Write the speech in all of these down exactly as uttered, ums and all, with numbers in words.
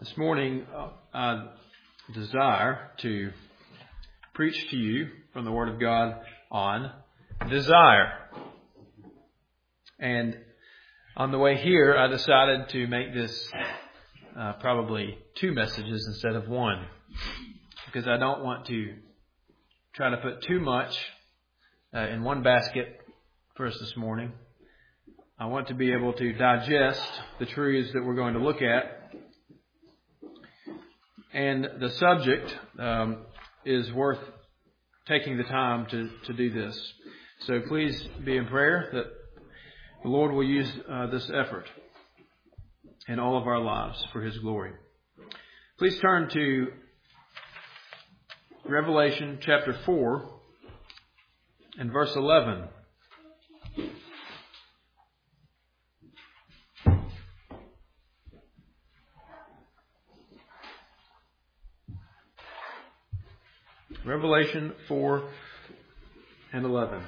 This morning, uh, I desire to preach to you from the Word of God on desire. And on the way here, I decided to make this uh, probably two messages instead of one, because I don't want to try to put too much uh, in one basket for us this morning. I want to be able to digest the truths that we're going to look at. And the subject um, is worth taking the time to, to do this. So please be in prayer that the Lord will use uh, this effort in all of our lives for His glory. Please turn to Revelation chapter four and verse eleven. Revelation four and eleven.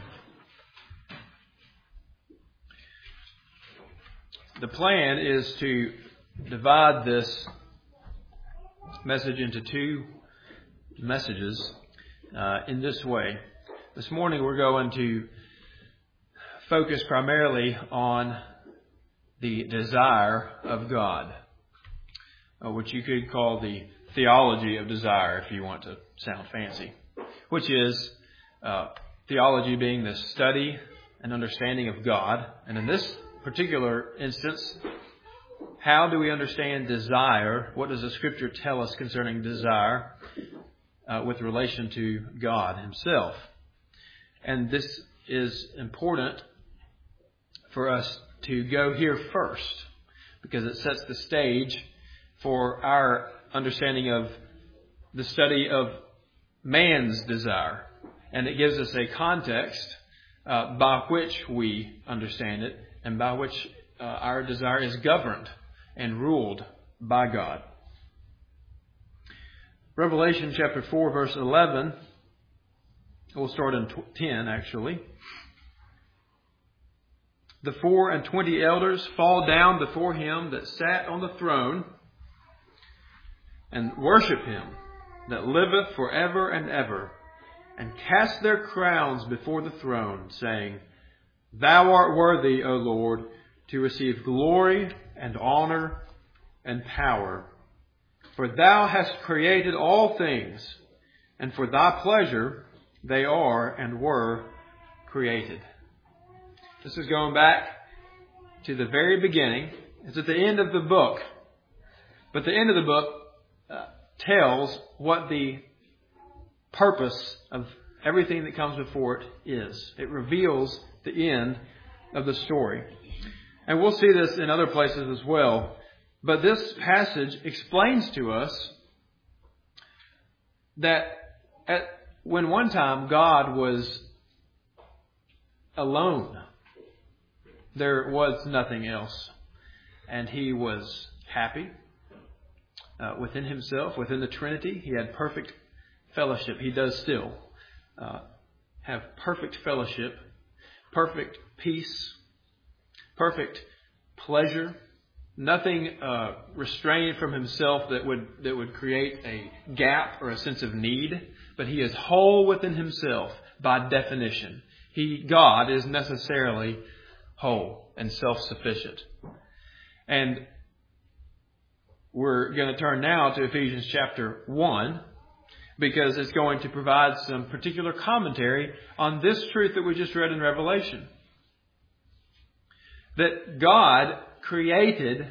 The plan is to divide this message into two messages uh, in this way. This morning we're going to focus primarily on the desire of God, uh, which you could call the theology of desire if you want to sound fancy, which is uh, theology being the study and understanding of God. And in this particular instance, how do we understand desire? What does the Scripture tell us concerning desire uh, with relation to God Himself? And this is important for us to go here first, because it sets the stage for our understanding of the study of man's desire. And it gives us a context uh, by which we understand it and by which uh, our desire is governed and ruled by God. Revelation chapter four verse eleven. We'll start in ten actually. The four and twenty elders fall down before Him that sat on the throne and worship Him that liveth forever and ever, and cast their crowns before the throne, saying, Thou art worthy, O Lord, to receive glory and honor and power. For Thou hast created all things, and for Thy pleasure they are and were created. This is going back to the very beginning. It's at the end of the book. But the end of the book uh, tells what the purpose of everything that comes before it is. It reveals the end of the story. And we'll see this in other places as well. But this passage explains to us that at, when one time God was alone, there was nothing else. And He was happy uh, within Himself, within the Trinity. He had perfect fellowship. He does still uh, have perfect fellowship, perfect peace, perfect pleasure. Nothing uh, restrained from Himself that would that would create a gap or a sense of need. But He is whole within Himself by definition. He, God, is necessarily whole and self-sufficient. And we're going to turn now to Ephesians chapter one, because it's going to provide some particular commentary on this truth that we just read in Revelation. That God created,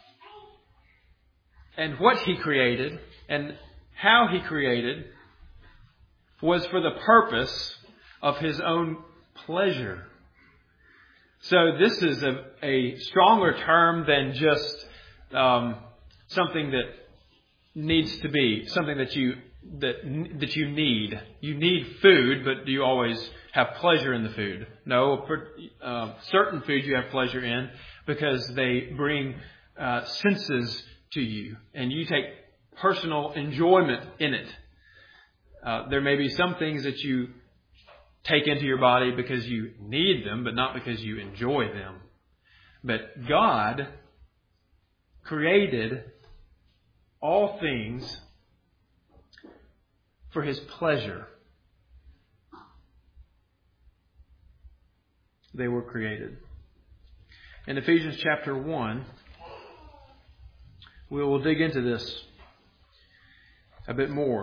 and what He created, and how He created, was for the purpose of His own pleasure. So this is a, a stronger term than just um, something that needs to be, something that you that that you need. You need food, but do you always have pleasure in the food? No, uh, certain foods you have pleasure in because they bring uh, senses to you, and you take personal enjoyment in it. Uh, there may be some things that you take into your body because you need them, but not because you enjoy them. But God created all things for His pleasure. They were created. In Ephesians chapter one, we will dig into this a bit more.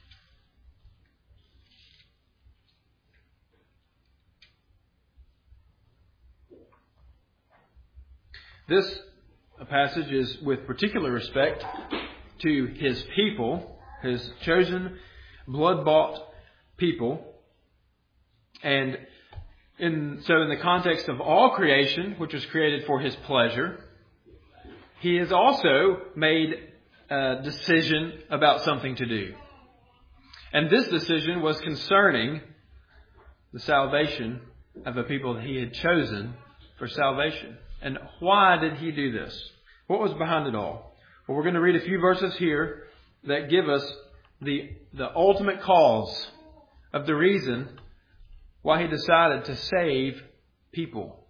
This passage is with particular respect to His people, His chosen, blood-bought people. And in, so in the context of all creation, which was created for His pleasure, He has also made a decision about something to do. And this decision was concerning the salvation of the people that He had chosen for salvation. And why did He do this? What was behind it all? Well, we're going to read a few verses here that give us the, the ultimate cause of the reason why He decided to save people.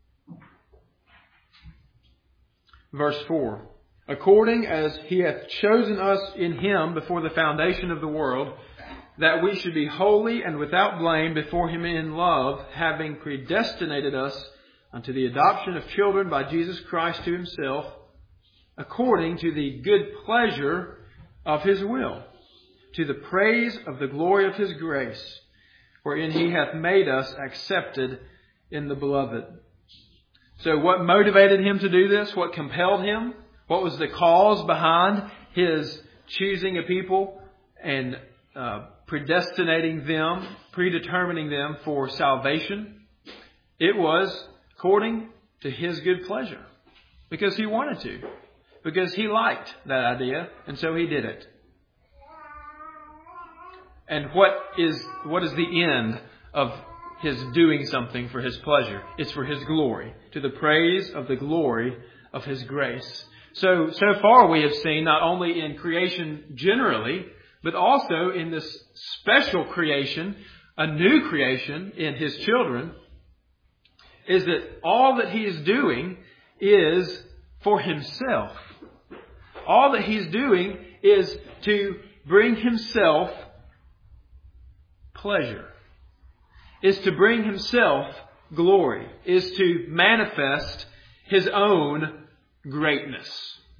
Verse four. According as He hath chosen us in Him before the foundation of the world, that we should be holy and without blame before Him in love, having predestinated us unto the adoption of children by Jesus Christ to Himself, according to the good pleasure of His will, to the praise of the glory of His grace, wherein He hath made us accepted in the Beloved. So what motivated Him to do this? What compelled Him? What was the cause behind His choosing a people and uh, predestinating them, predetermining them for salvation? It was according to His good pleasure. Because He wanted to. Because He liked that idea, and so He did it. And what is what is the end of His doing something for His pleasure? It's for His glory, to the praise of the glory of His grace. So, so far we have seen, not only in creation generally, but also in this special creation, a new creation in His children, is that all that He is doing is for Himself. All that He's doing is to bring Himself pleasure, is to bring Himself glory, is to manifest His own greatness.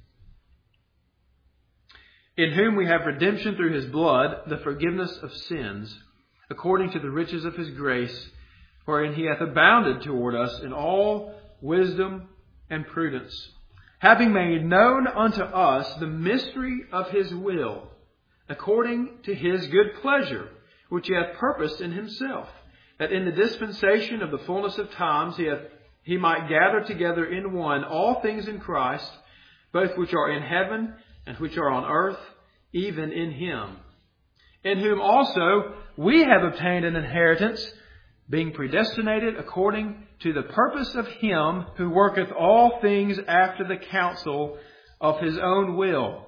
In whom we have redemption through His blood, the forgiveness of sins, according to the riches of His grace, wherein He hath abounded toward us in all wisdom and prudence, having made known unto us the mystery of His will, according to His good pleasure, which He hath purposed in Himself, that in the dispensation of the fullness of times He hath He might gather together in one all things in Christ, both which are in heaven and which are on earth, even in Him, in whom also we have obtained an inheritance, being predestinated according to the purpose of Him who worketh all things after the counsel of His own will.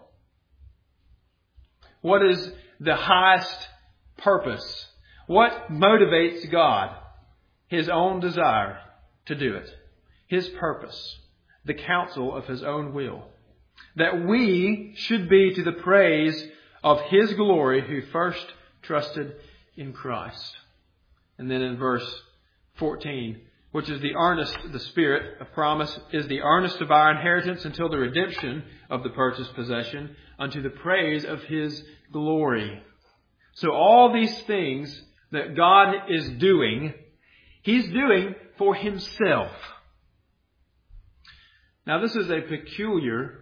What is the highest purpose? What motivates God? His own desire to do it. His purpose. The counsel of His own will. That we should be to the praise of His glory who first trusted in Christ. And then in verse fourteen, which is the earnest, the Spirit of promise, is the earnest of our inheritance until the redemption of the purchased possession, unto the praise of His glory. So all these things that God is doing, He's doing for Himself. Now this is a peculiar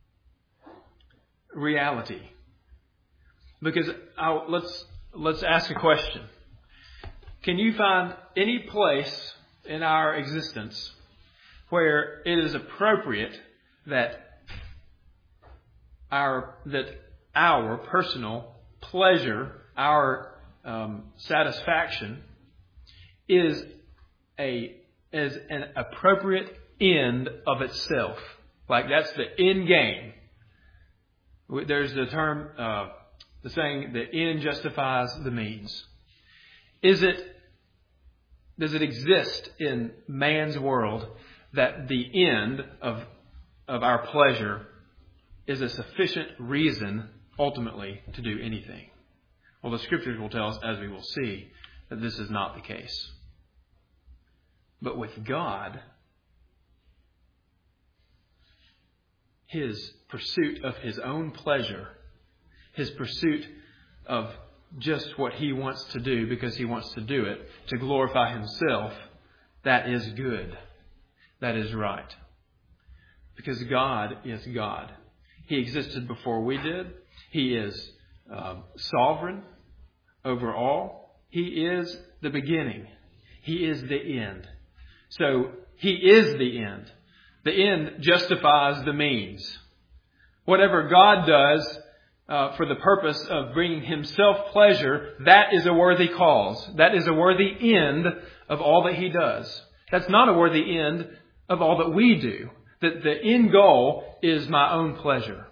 reality. Because I'll, let's let's ask a question. Can you find any place in our existence where it is appropriate that our that our personal pleasure, our um, satisfaction, is a is an appropriate end of itself? Like that's the end game. There's the term, uh, the saying, the end justifies the means. Is it? Does it exist in man's world that the end of of our pleasure is a sufficient reason ultimately to do anything. Well, the Scriptures will tell us, as we will see, that this is not the case. But with God, His pursuit of His own pleasure, His pursuit of just what He wants to do because He wants to do it, to glorify Himself, that is good. That is right. Because God is God. He existed before we did. He is uh, sovereign over all. He is the beginning. He is the end. So He is the end. The end justifies the means. Whatever God does uh, for the purpose of bringing Himself pleasure, that is a worthy cause. That is a worthy end of all that He does. That's not a worthy end of all that we do. That the end goal is my own pleasure.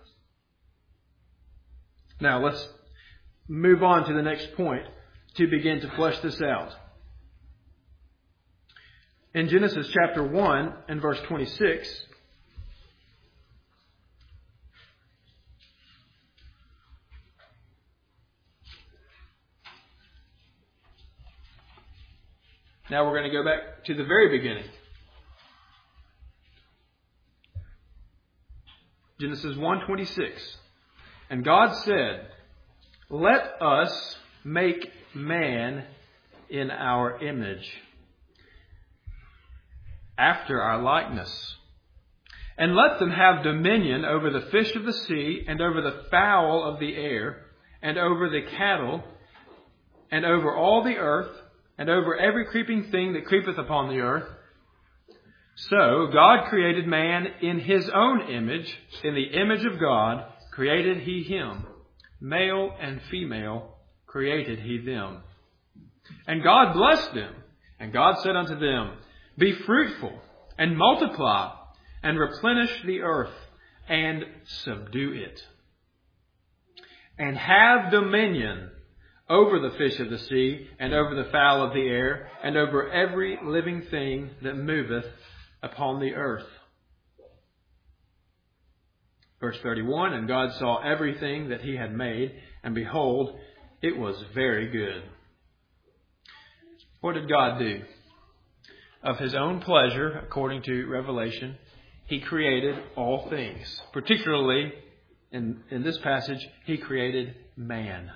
Now let's move on to the next point to begin to flesh this out. In Genesis chapter one and verse twenty-six, now we're going to go back to the very beginning. Genesis one twenty-six. And God said, "Let us make man in our image, after our likeness, and let them have dominion over the fish of the sea, and over the fowl of the air, and over the cattle, and over all the earth, and over every creeping thing that creepeth upon the earth." So God created man in His own image. In the image of God created He him. Male and female created He them. And God blessed them. And God said unto them, "Be fruitful, and multiply, and replenish the earth, and subdue it. And have dominion over the fish of the sea, and over the fowl of the air, and over every living thing that moveth upon the earth." Verse thirty-one, "And God saw everything that He had made, and behold, it was very good." What did God do? Of His own pleasure, according to Revelation, He created all things. Particularly, in, in this passage, He created man.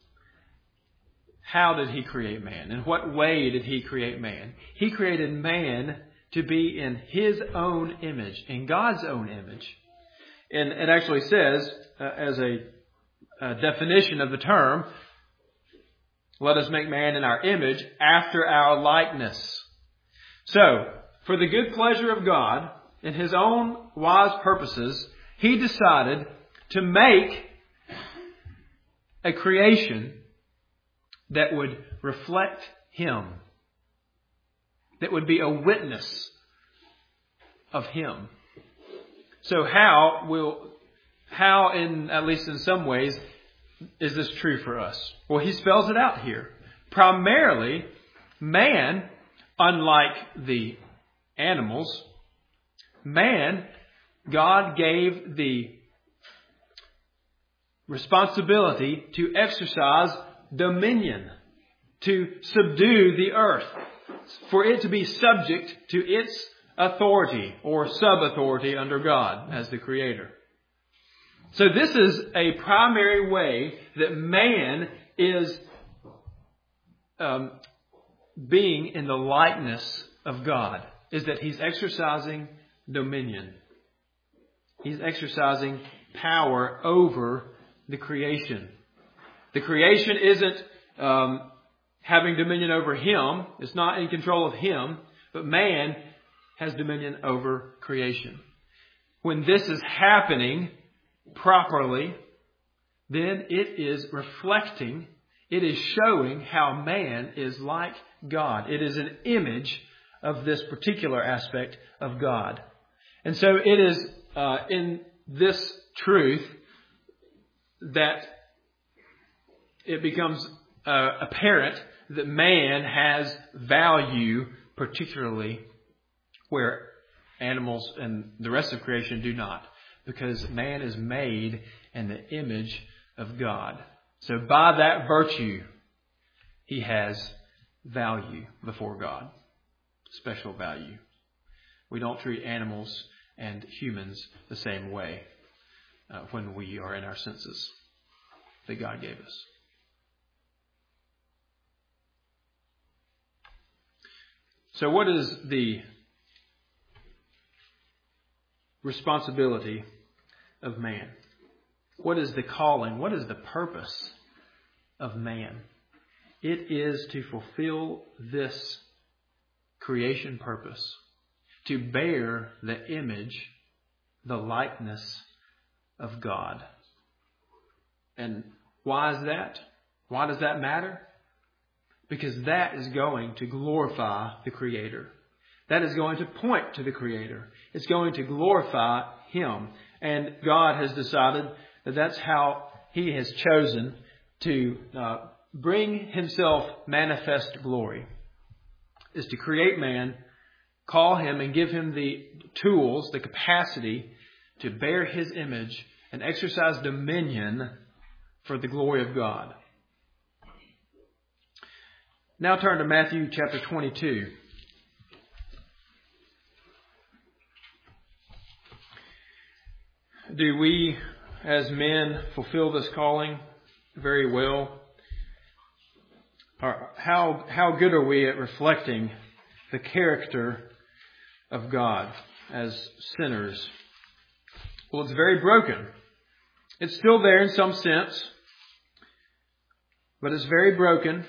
How did He create man? In what way did He create man? He created man to be in His own image, in God's own image. And it actually says, uh, as a, a definition of the term, "Let us make man in our image, after our likeness." So, for the good pleasure of God, in His own wise purposes, He decided to make a creation that would reflect Him, that would be a witness of Him. So how will, how in, at least in some ways, is this true for us? Well, He spells it out here. Primarily, man, unlike the animals, man, God gave the responsibility to exercise dominion, to subdue the earth, for it to be subject to its authority or sub-authority under God as the Creator. So this is a primary way that man is um, being in the likeness of God, is that he's exercising dominion. He's exercising power over the creation. The creation isn't um, having dominion over him. It's not in control of him. But man has dominion over creation. When this is happening properly, then it is reflecting, it is showing how man is like God. It is an image of this particular aspect of God. And so it is uh, in this truth that it becomes uh, apparent that man has value, particularly where animals and the rest of creation do not. because man is made in the image of God. So by that virtue, he has value before God. Special value. We don't treat animals and humans the same way uh, when we are in our senses that God gave us. So what is the responsibility of man? What is the calling? What is the purpose of man? It is to fulfill this creation purpose, to bear the image, the likeness of God. And why is that? Why does that matter? Because that is going to glorify the Creator. That is going to point to the Creator. It's going to glorify Him. And God has decided that that's how He has chosen to uh, bring Himself manifest glory, is to create man, call him and give him the tools, the capacity to bear His image and exercise dominion for the glory of God. Now turn to Matthew chapter twenty-two. Do we, as men, fulfill this calling very well? Or how, how good are we at reflecting the character of God as sinners? Well, it's very broken. It's still there in some sense, but it's very broken.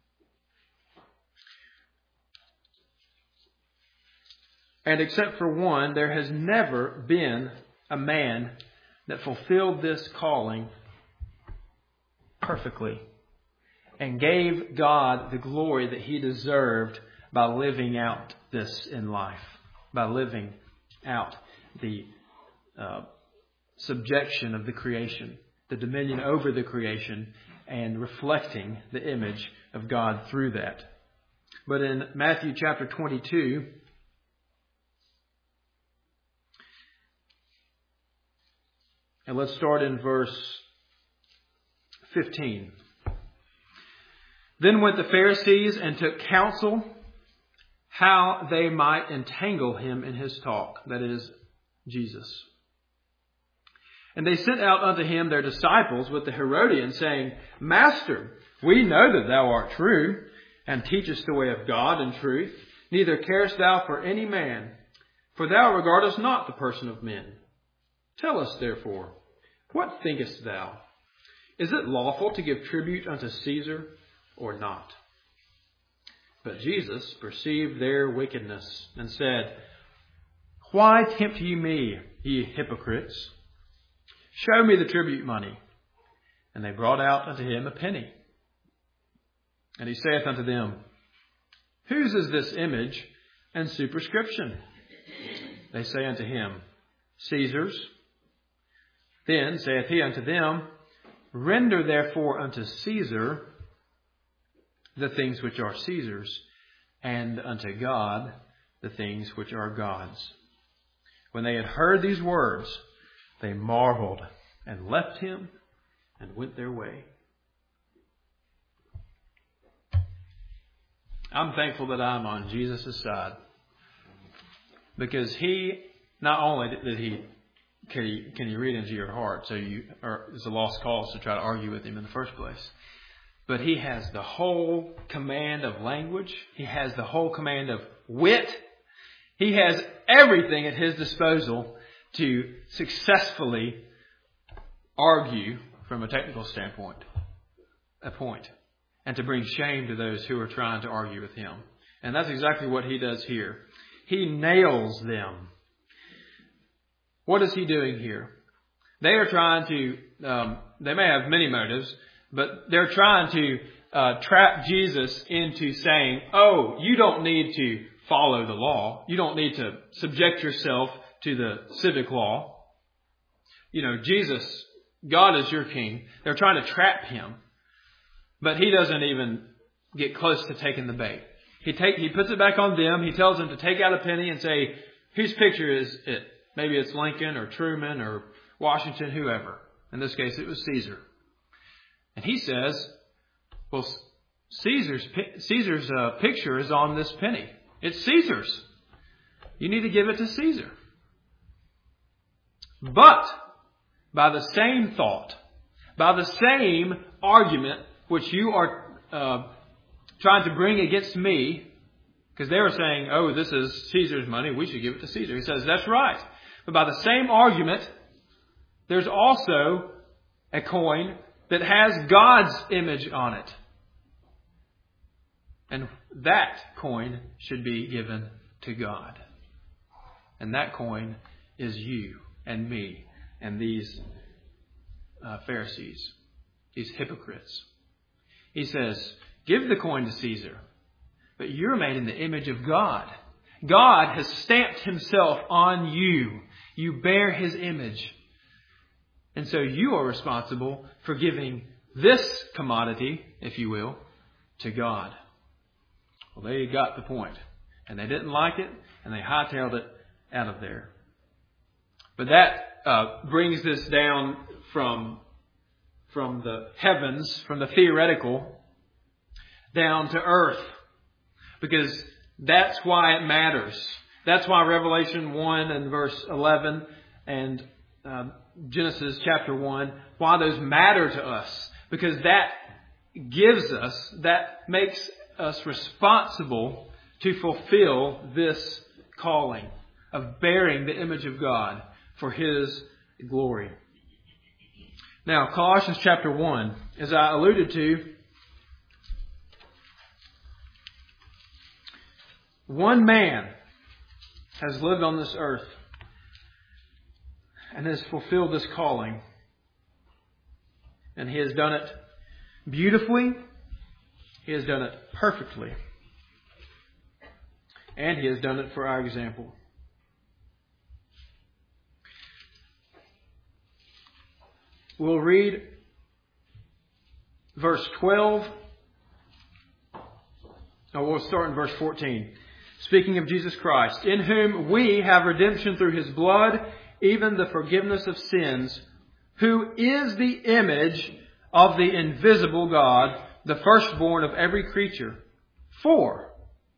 And except for one, there has never been a man that fulfilled this calling perfectly and gave God the glory that He deserved by living out this in life, by living out the uh, subjection of the creation, the dominion over the creation, and reflecting the image of God through that. But in Matthew chapter twenty-two, and let's start in verse fifteen. Then went the Pharisees and took counsel how they might entangle him in his talk, that is, Jesus. And they sent out unto him their disciples with the Herodians, saying, Master, we know that thou art true, and teachest the way of God in truth. Neither carest thou for any man, for thou regardest not the person of men. Tell us, therefore, what thinkest thou? Is it lawful to give tribute unto Caesar or not? But Jesus perceived their wickedness and said, Why tempt ye me, ye hypocrites? Show me the tribute money. And they brought out unto him a penny. And he saith unto them, Whose is this image and superscription? They say unto him, Caesar's. Then saith he unto them, Render therefore unto Caesar the things which are Caesar's, and unto God the things which are God's. When they had heard these words, they marveled and left him and went their way. I'm thankful that I'm on Jesus' side, because he, not only did he Can you, can you read into your heart? So you are, it's a lost cause to try to argue with him in the first place. But he has the whole command of language. He has the whole command of wit. He has everything at his disposal to successfully argue from a technical standpoint, a point, and to bring shame to those who are trying to argue with him. And that's exactly what he does here. He nails them. What is he doing here? They are trying to, um, they may have many motives, but they're trying to uh, trap Jesus into saying, oh, you don't need to follow the law. You don't need to subject yourself to the civic law. You know, Jesus, God is your king. They're trying to trap him, but he doesn't even get close to taking the bait. He take, he puts it back on them. He tells them to take out a penny and say, whose picture is it? Maybe it's Lincoln or Truman or Washington, whoever. In this case, it was Caesar. And he says, well, Caesar's, Caesar's uh, picture is on this penny. It's Caesar's. You need to give it to Caesar. But by the same thought, by the same argument which you are uh, trying to bring against me, because they were saying, oh, this is Caesar's money, we should give it to Caesar. He says, that's right. But by the same argument, there's also a coin that has God's image on it. And that coin should be given to God. And that coin is you and me and these uh, Pharisees, these hypocrites. He says, give the coin to Caesar, but you're made in the image of God. God has stamped himself on you. You bear his image. And so you are responsible for giving this commodity, if you will, to God. Well, they got the point. And they didn't like it, and they hightailed it out of there. But that uh, brings this down from, from the heavens, from the theoretical, down to earth. Because that's why it matters. That's why Revelation one and verse eleven and uh, Genesis chapter one, why those matter to us. Because that gives us, that makes us responsible to fulfill this calling of bearing the image of God for his glory. Now, Colossians chapter one, as I alluded to, one man has lived on this earth and has fulfilled this calling. And he has done it beautifully. He has done it perfectly. And he has done it for our example. We'll read verse twelve. Oh, we'll start in verse fourteen. Speaking of Jesus Christ, in whom we have redemption through his blood, even the forgiveness of sins, who is the image of the invisible God, the firstborn of every creature. For,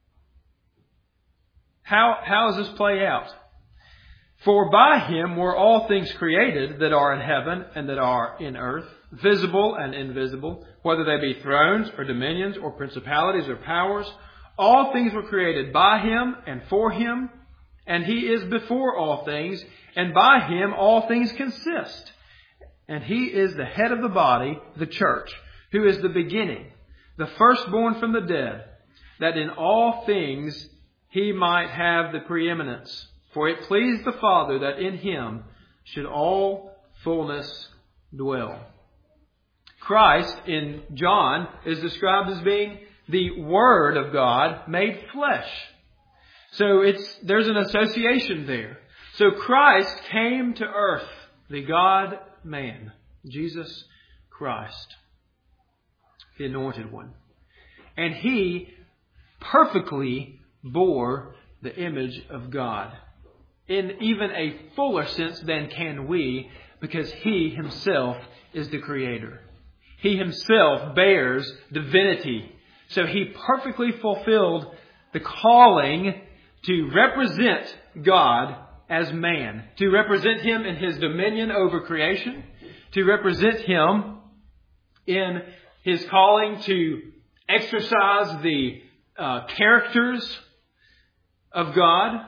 how, how does this play out? For by him were all things created that are in heaven and that are in earth, visible and invisible, whether they be thrones or dominions or principalities or powers. All things were created by him and for him, and he is before all things, and by him all things consist. And he is the head of the body, the church, who is the beginning, the firstborn from the dead, that in all things he might have the preeminence. For it pleased the Father that in him should all fullness dwell. Christ in John is described as being the Word of God made flesh. So it's there's an association there. So Christ came to earth, the God-man, Jesus Christ, the Anointed One. And he perfectly bore the image of God in even a fuller sense than can we, because he himself is the Creator. He himself bears divinity. So he perfectly fulfilled the calling to represent God as man, to represent him in his dominion over creation, to represent him in his calling to exercise the uh, characters of God.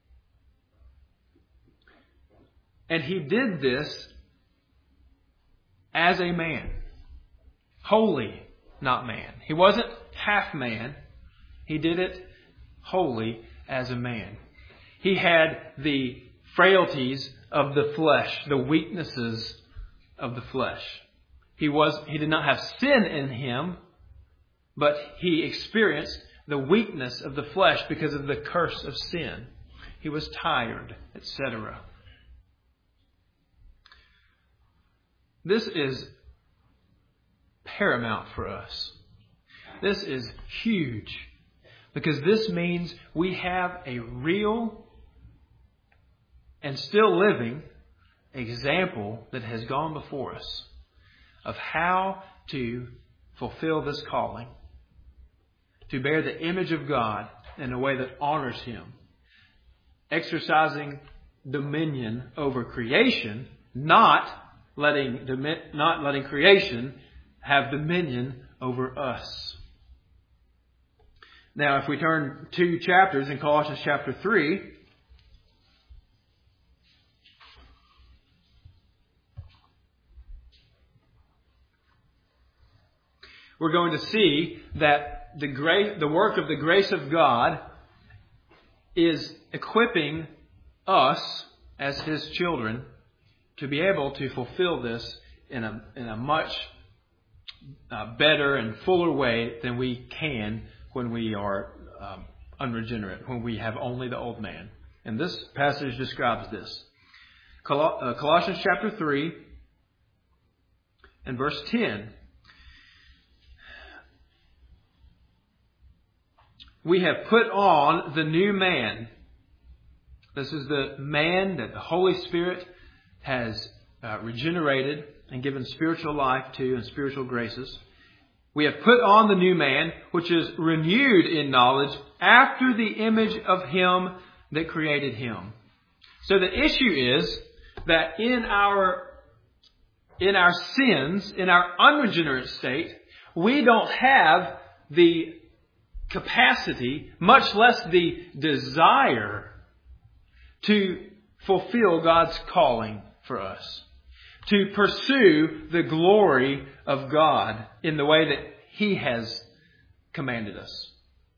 And he did this as a man. Wholly, not man. He wasn't half man. He did it wholly as a man. He had the frailties of the flesh, the weaknesses of the flesh. He was, he did not have sin in him, but he experienced the weakness of the flesh because of the curse of sin. He was tired, et cetera. This is paramount for us. This is huge, because this means we have a real and still living example that has gone before us of how to fulfill this calling, to bear the image of God in a way that honors Him, exercising dominion over creation, not letting not letting creation have dominion over us. Now, if we turn two chapters in Colossians chapter three, we're going to see that the grace, the work of the grace of God is equipping us as His children to be able to fulfill this in a in a much uh, better and fuller way than we can when we are um, unregenerate, when we have only the old man. And this passage describes this. Col- uh, Colossians chapter three and verse ten. We have put on the new man. This is the man that the Holy Spirit has uh, regenerated and given spiritual life to and spiritual graces. We have put on the new man, which is renewed in knowledge after the image of Him that created him. So the issue is that in our, in our sins, in our unregenerate state, we don't have the capacity, much less the desire, to fulfill God's calling for us, to pursue the glory of God in the way that He has commanded us.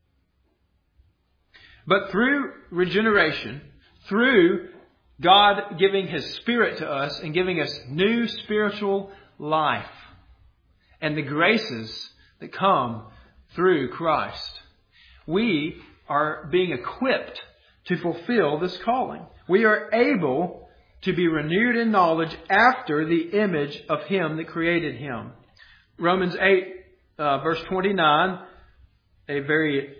But through regeneration, through God giving His Spirit to us and giving us new spiritual life and the graces that come through Christ, we are being equipped to fulfill this calling. We are able to be renewed in knowledge after the image of Him that created him. Romans eight, uh, verse twenty-nine, a very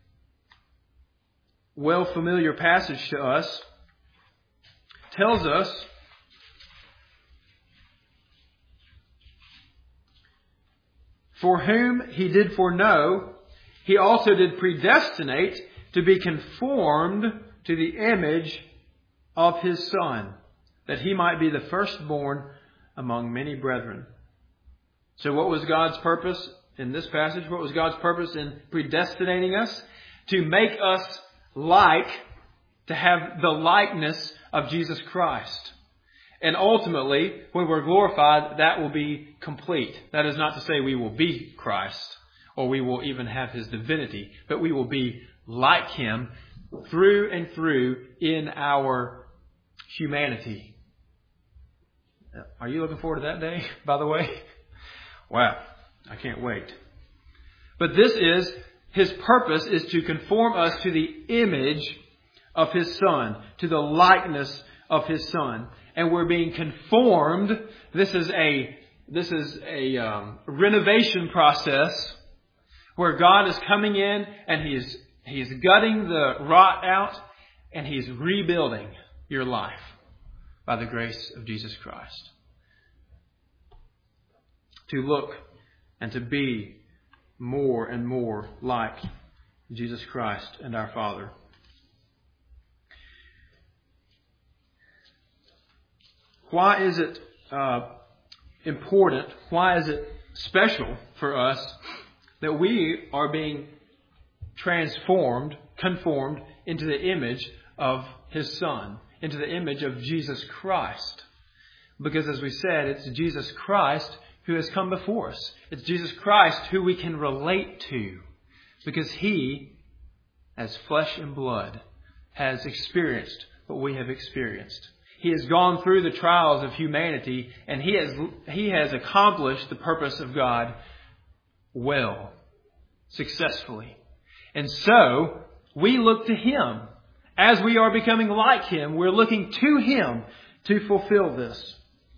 well familiar passage to us, tells us for whom He did foreknow, He also did predestinate to be conformed to the image of His Son, that He might be the firstborn among many brethren. So what was God's purpose in this passage? What was God's purpose in predestinating us? To make us like, to have the likeness of Jesus Christ. And ultimately, when we're glorified, that will be complete. That is not to say we will be Christ, or we will even have His divinity, but we will be like Him through and through in our humanity. Are you looking forward to that day, by the way? Wow, I can't wait. But this is, His purpose is to conform us to the image of His Son, to the likeness of His Son. And we're being conformed. This is a, this is a um, renovation process where God is coming in and He's, He's gutting the rot out and He's rebuilding your life by the grace of Jesus Christ. To look and to be more and more like Jesus Christ and our Father. Why is it uh, important? Why is it special for us that we are being transformed, conformed into the image of His Son, into the image of Jesus Christ? Because as we said, it's Jesus Christ who has come before us. It's Jesus Christ who we can relate to, because He, as flesh and blood, has experienced what we have experienced. He has gone through the trials of humanity, and He has, He has accomplished the purpose of God well, successfully. And so, we look to Him. As we are becoming like Him, we're looking to Him to fulfill this.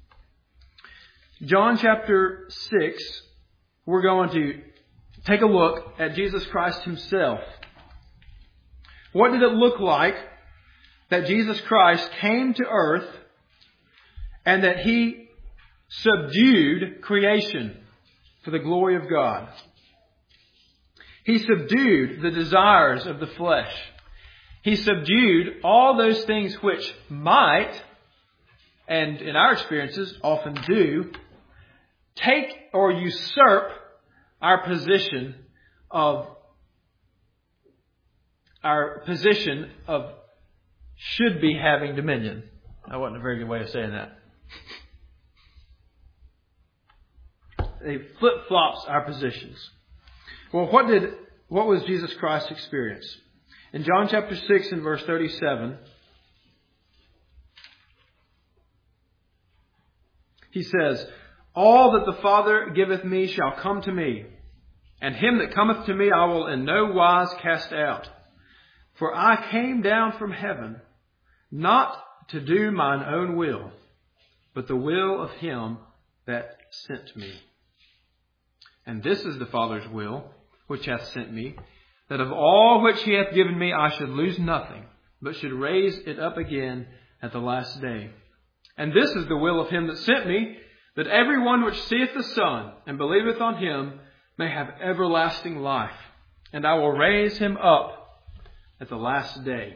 John chapter six, we're going to take a look at Jesus Christ Himself. What did it look like that Jesus Christ came to earth and that He subdued creation for the glory of God. He subdued the desires of the flesh. He subdued all those things which might, and in our experiences often do, take or usurp our position of our position of should be having dominion. That wasn't a very good way of saying that. It flip-flops our positions. Well, what did what was Jesus Christ's experience? In John chapter six and verse thirty-seven, He says, "All that the Father giveth me shall come to me, and him that cometh to me I will in no wise cast out. For I came down from heaven, not to do mine own will, but the will of him that sent me. And this is the Father's will, which hath sent me, that of all which he hath given me I should lose nothing, but should raise it up again at the last day. And this is the will of him that sent me, that every one which seeth the Son and believeth on him may have everlasting life, and I will raise him up at the last day."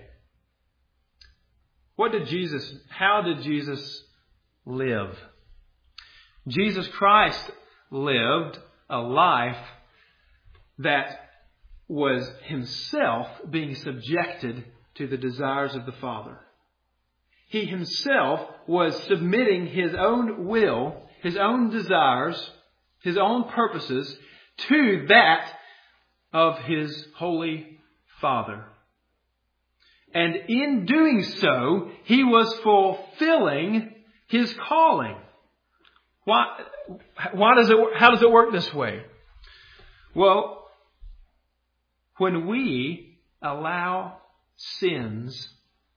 What did Jesus, how did Jesus live? Jesus Christ lived a life that was himself being subjected to the desires of the Father. He himself was submitting his own will, his own desires, his own purposes to that of his Holy Father. And in doing so, he was fulfilling his calling. Why, why does it, how does it work this way? Well, when we allow sins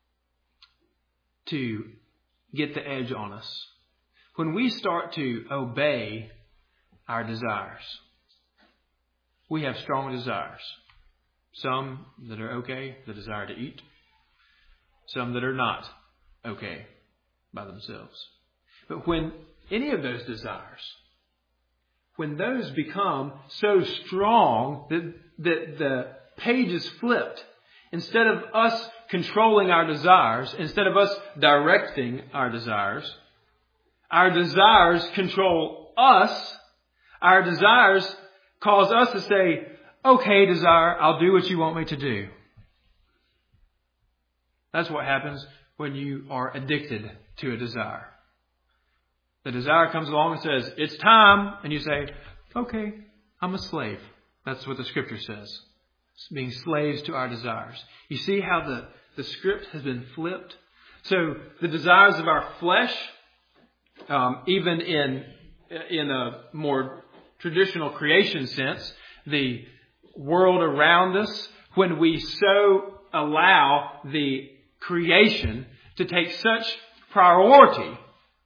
to get the edge on us, when we start to obey our desires, we have strong desires. Some that are okay, the desire to eat. Some that are not okay by themselves. But when any of those desires, when those become so strong that, that the page is flipped, instead of us controlling our desires, instead of us directing our desires, our desires control us. Our desires cause us to say, "Okay, desire, I'll do what you want me to do." That's what happens when you are addicted to a desire. The desire comes along and says, "It's time." And you say, "Okay, I'm a slave." That's what the Scripture says. It's being slaves to our desires. You see how the, the script has been flipped? So the desires of our flesh, um, even in, in a more traditional creation sense, the world around us, when we so allow the creation to take such priority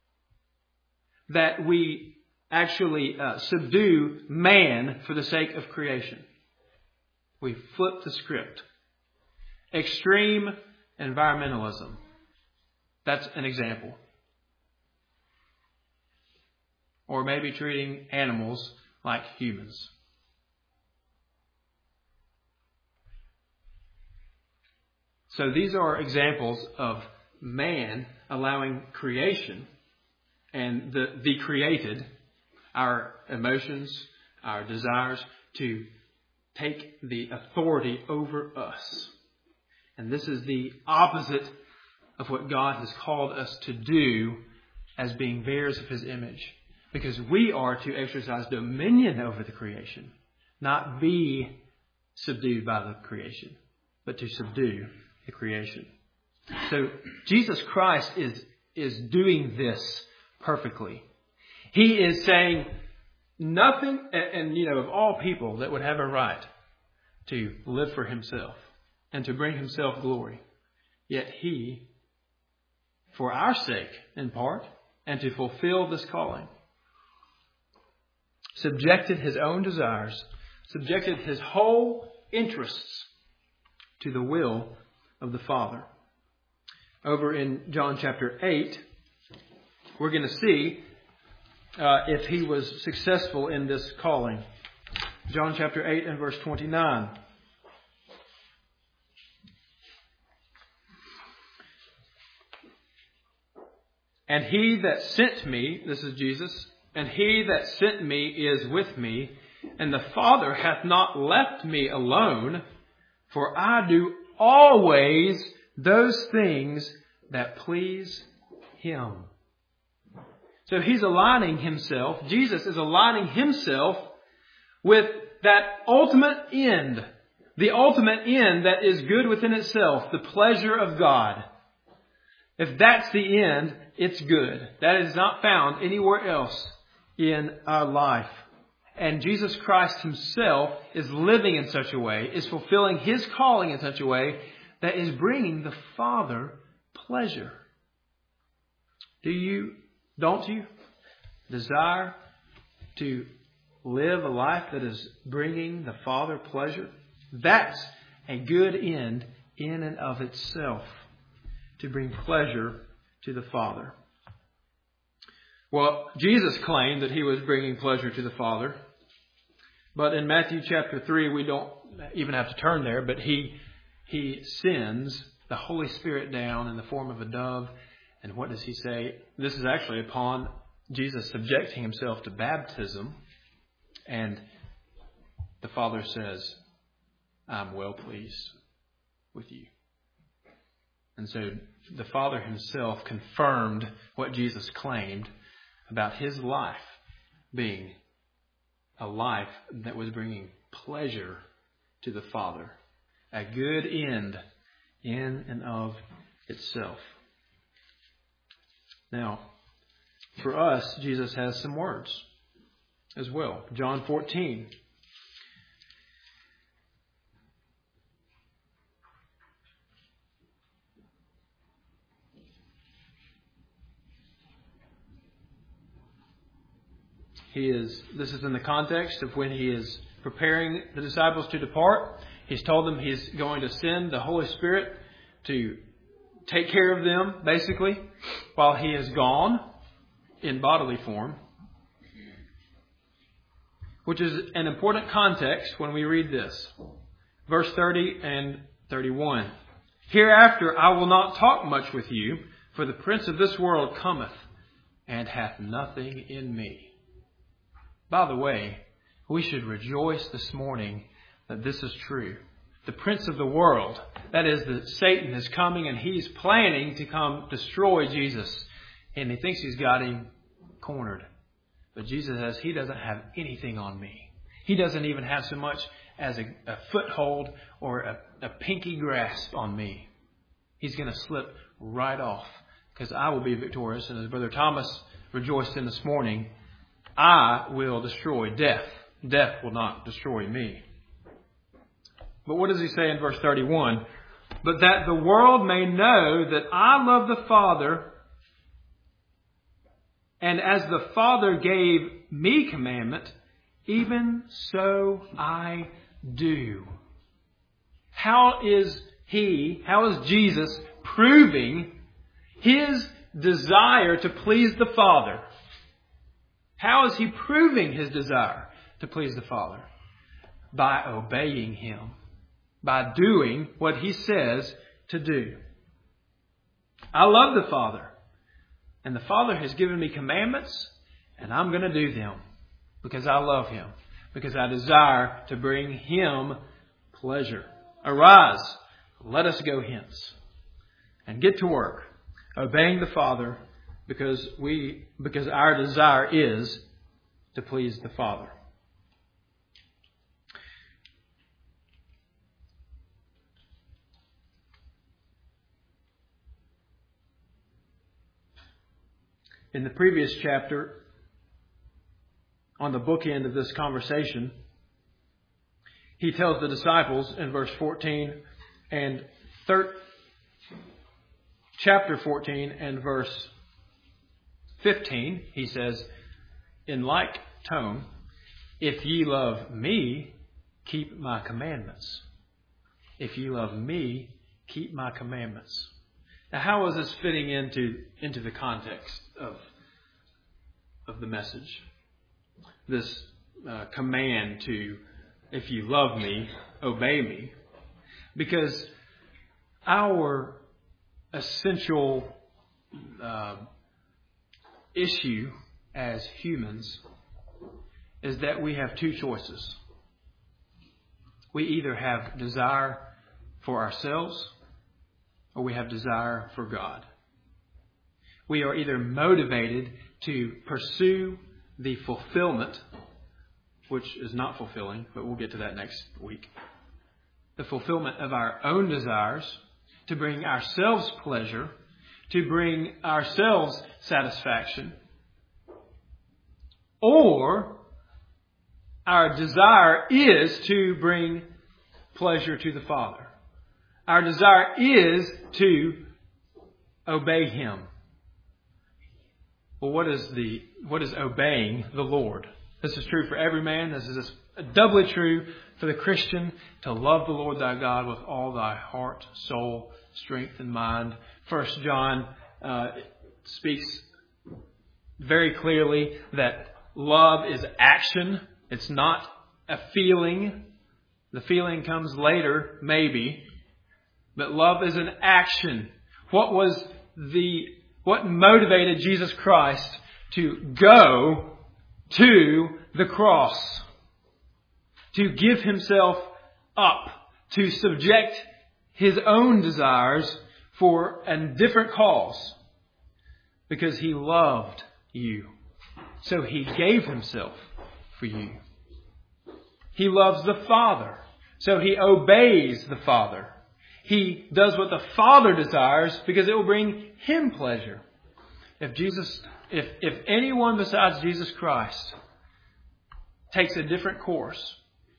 that we actually uh, subdue man for the sake of creation. We flip the script. Extreme environmentalism. That's an example. Or maybe treating animals like humans. So these are examples of man allowing creation and the, the created, our emotions, our desires, to take the authority over us. And this is the opposite of what God has called us to do as being bearers of His image. Because we are to exercise dominion over the creation, not be subdued by the creation, but to subdue the creation. So Jesus Christ is, is doing this perfectly. He is saying nothing, and, and you know, of all people that would have a right to live for Himself and to bring Himself glory, yet He, for our sake in part, and to fulfill this calling, subjected His own desires, subjected His whole interests to the will of the Father. over in John chapter eight, we're going to see uh, if he was successful in this calling. John chapter eight and verse twenty-nine. And he that sent me, this is Jesus, and he that sent me is with me, and the Father hath not left me alone, for I do always those things that please him. So he's aligning himself, Jesus is aligning himself with that ultimate end, the ultimate end that is good within itself, the pleasure of God. If that's the end, it's good. That is not found anywhere else in our life. And Jesus Christ himself is living in such a way, is fulfilling his calling in such a way that is bringing the Father pleasure. Do you, don't you, desire to live a life that is bringing the Father pleasure? That's a good end in and of itself, to bring pleasure to the Father. Well, Jesus claimed that he was bringing pleasure to the Father. But in Matthew chapter three, we don't even have to turn there, but he he sends the Holy Spirit down in the form of a dove. And what does he say? This is actually upon Jesus subjecting himself to baptism. And the Father says, I'm well pleased with you. And so the Father himself confirmed what Jesus claimed about his life being a life that was bringing pleasure to the Father. A good end in and of itself. Now, for us, Jesus has some words as well. John fourteen. He is, this is in the context of when he is preparing the disciples to depart. He's told them he's going to send the Holy Spirit to take care of them, basically, while he is gone in bodily form. Which is an important context when we read this. Verse thirty and thirty-one. Hereafter I will not talk much with you, for the prince of this world cometh, and hath nothing in me. By the way, we should rejoice this morning that this is true. The prince of the world, that is, that Satan is coming and he's planning to come destroy Jesus. And he thinks he's got him cornered. But Jesus says he doesn't have anything on me. He doesn't even have so much as a, a foothold or a, a pinky grasp on me. He's going to slip right off because I will be victorious. And as Brother Thomas rejoiced in this morning, I will destroy death. Death will not destroy me. But what does he say in verse thirty-one? But that the world may know that I love the Father, and as the Father gave me commandment, even so I do. How is he, how is Jesus proving his desire to please the Father? How is he proving his desire to please the Father? By obeying him. By doing what he says to do. I love the Father. And the Father has given me commandments. And I'm going to do them. Because I love him. Because I desire to bring him pleasure. Arise. Let us go hence. And get to work. Obeying the Father. Because we, because our desire is to please the Father. In the previous chapter, on the bookend of this conversation, he tells the disciples in verse fourteen and thirteen, chapter fourteen and verse fifteen, he says, in like tone, if ye love me, keep my commandments. If ye love me, keep my commandments. Now, how is this fitting into, into the context of, of the message? This uh, command to, if you love me, obey me. Because our essential uh, issue as humans is that we have two choices. We either have desire for ourselves or we have desire for God. We are either motivated to pursue the fulfillment, which is not fulfilling, but we'll get to that next week. The fulfillment of our own desires, to bring ourselves pleasure, to bring ourselves satisfaction, or our desire is to bring pleasure to the Father. Our desire is to obey Him. Well, what is the what is obeying the Lord? This is true for every man. This is doubly true for the Christian, to love the Lord thy God with all thy heart, soul, strength, and mind. First John uh, speaks very clearly that love is action. It's not a feeling. The feeling comes later, maybe. But love is an action. What was the, what motivated Jesus Christ to go to the cross? To give Himself up, to subject His own desires for a different cause. Because He loved you. So He gave Himself for you. He loves the Father. So He obeys the Father. He does what the Father desires because it will bring Him pleasure. If Jesus, if, if anyone besides Jesus Christ takes a different course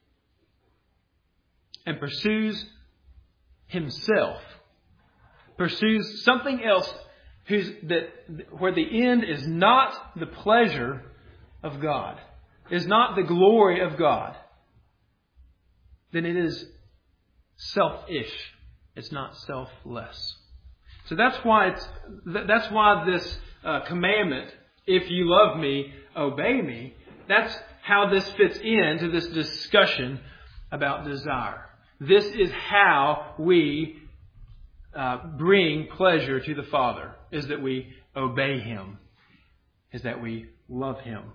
and pursues himself, pursues something else who's that where the end is not the pleasure of God, is not the glory of God, then it is selfish. It's not selfless. So that's why it's that's why this uh, commandment, if you love me, obey me, that's how this fits into this discussion about desire. This is how we uh, bring pleasure to the Father, is that we obey Him, is that we love Him.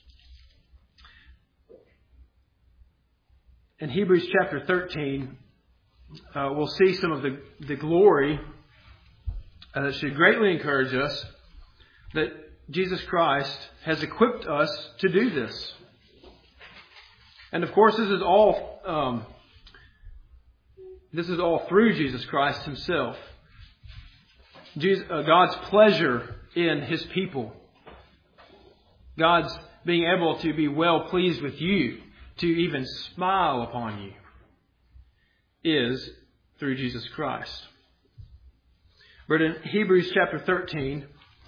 In Hebrews chapter thirteen, uh, we'll see some of the, the glory uh, that should greatly encourage us that Jesus Christ has equipped us to do this. And of course, this is all um, this is all through Jesus Christ Himself. Jesus, uh, God's pleasure in His people. God's being able to be well pleased with you, to even smile upon you, is through Jesus Christ. But in Hebrews chapter thirteen,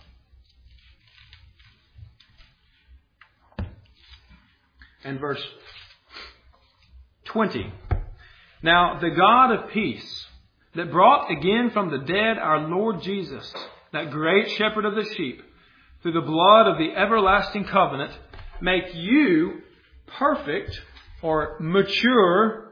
and verse twenty. Now the God of peace, that brought again from the dead our Lord Jesus, that great shepherd of the sheep, through the blood of the everlasting covenant, make you perfect or mature,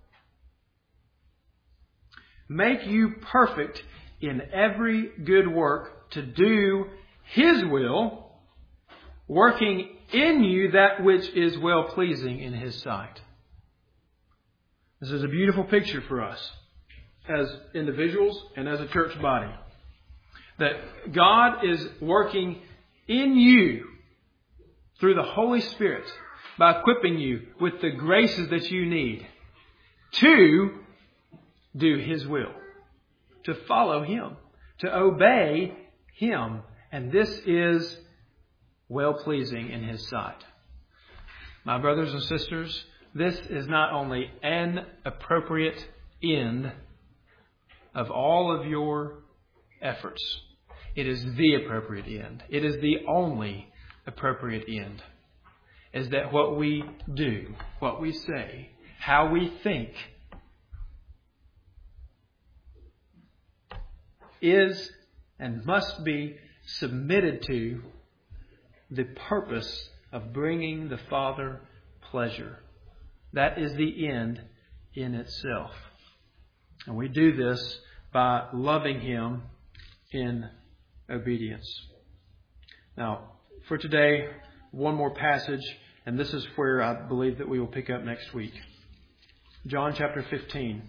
make you perfect in every good work to do His will, working in you that which is well pleasing in His sight. This is a beautiful picture for us as individuals and as a church body. That God is working in you through the Holy Spirit by equipping you with the graces that you need to do His will, to follow Him, to obey Him. And this is well-pleasing in His sight. My brothers and sisters, this is not only an appropriate end of all of your efforts. It is the appropriate end. It is the only appropriate end. Is that what we do, what we say, how we think, is and must be submitted to the purpose of bringing the Father pleasure. That is the end in itself. And we do this by loving Him in obedience. Now, for today, one more passage, and this is where I believe that we will pick up next week. John chapter fifteen.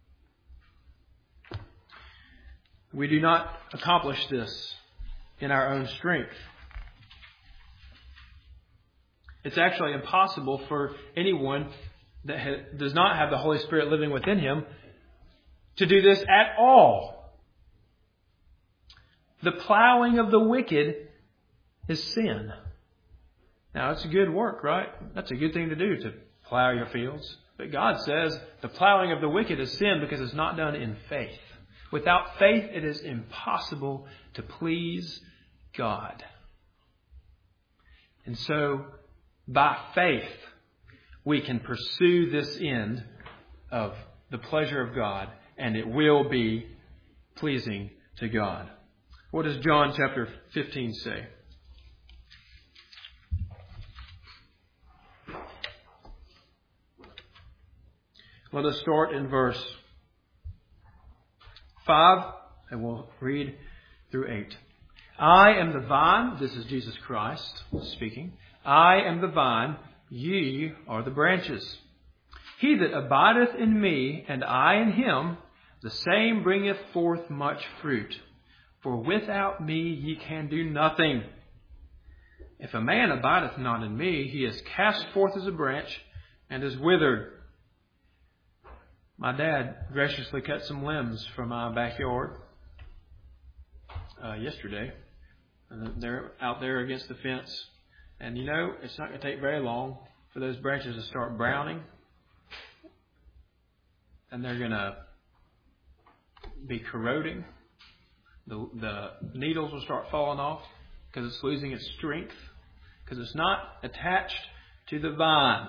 We do not accomplish this in our own strength. It's actually impossible for anyone that ha- does not have the Holy Spirit living within him to do this at all. The plowing of the wicked is sin. Now, it's a good work, right? That's a good thing to do, to plow your fields. But God says the plowing of the wicked is sin because it's not done in faith. Without faith, it is impossible to please God. And so, by faith, we can pursue this end of the pleasure of God, and it will be pleasing to God. What does John chapter fifteen say? Let us start in verse five, and we'll read through eight. I am the vine. This is Jesus Christ speaking. I am the vine. Ye are the branches. He that abideth in me, and I in him, the same bringeth forth much fruit. For without me ye can do nothing. If a man abideth not in me, he is cast forth as a branch, and is withered. My dad graciously cut some limbs from my backyard uh, yesterday. And they're out there against the fence. And you know, it's not going to take very long for those branches to start browning. And they're going to be corroding. The, the needles will start falling off because it's losing its strength. Because it's not attached to the vine.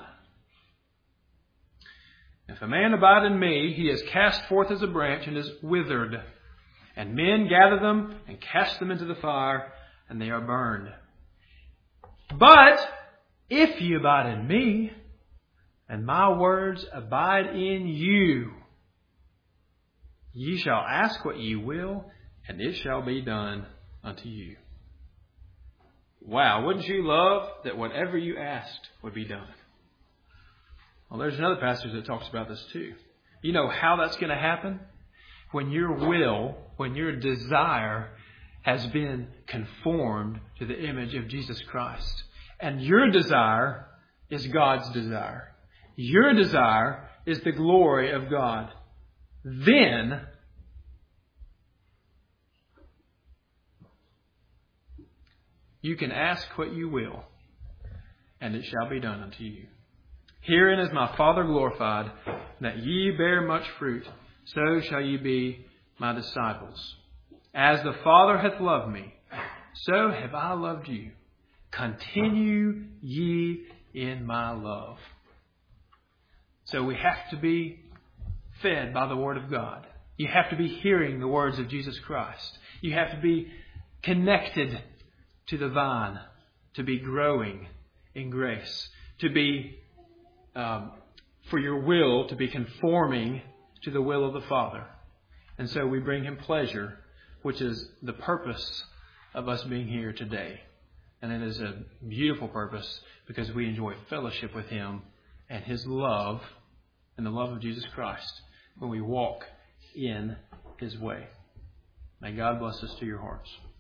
If a man abide in me, he is cast forth as a branch and is withered. And men gather them and cast them into the fire, and they are burned. But if ye abide in me, and my words abide in you, ye shall ask what ye will, and it shall be done unto you. Wow, wouldn't you love that whatever you asked would be done? Well, there's another passage that talks about this too. You know how that's going to happen? When your will, when your desire has been conformed to the image of Jesus Christ. And your desire is God's desire. Your desire is the glory of God. Then you can ask what you will, and it shall be done unto you. Herein is my Father glorified, that ye bear much fruit, so shall ye be my disciples. As the Father hath loved me, so have I loved you. Continue ye in my love. So we have to be fed by the Word of God. You have to be hearing the words of Jesus Christ. You have to be connected to the vine, to be growing in grace, to be Um, for your will to be conforming to the will of the Father. And so we bring Him pleasure, which is the purpose of us being here today. And it is a beautiful purpose because we enjoy fellowship with Him and His love and the love of Jesus Christ when we walk in His way. May God bless us to your hearts.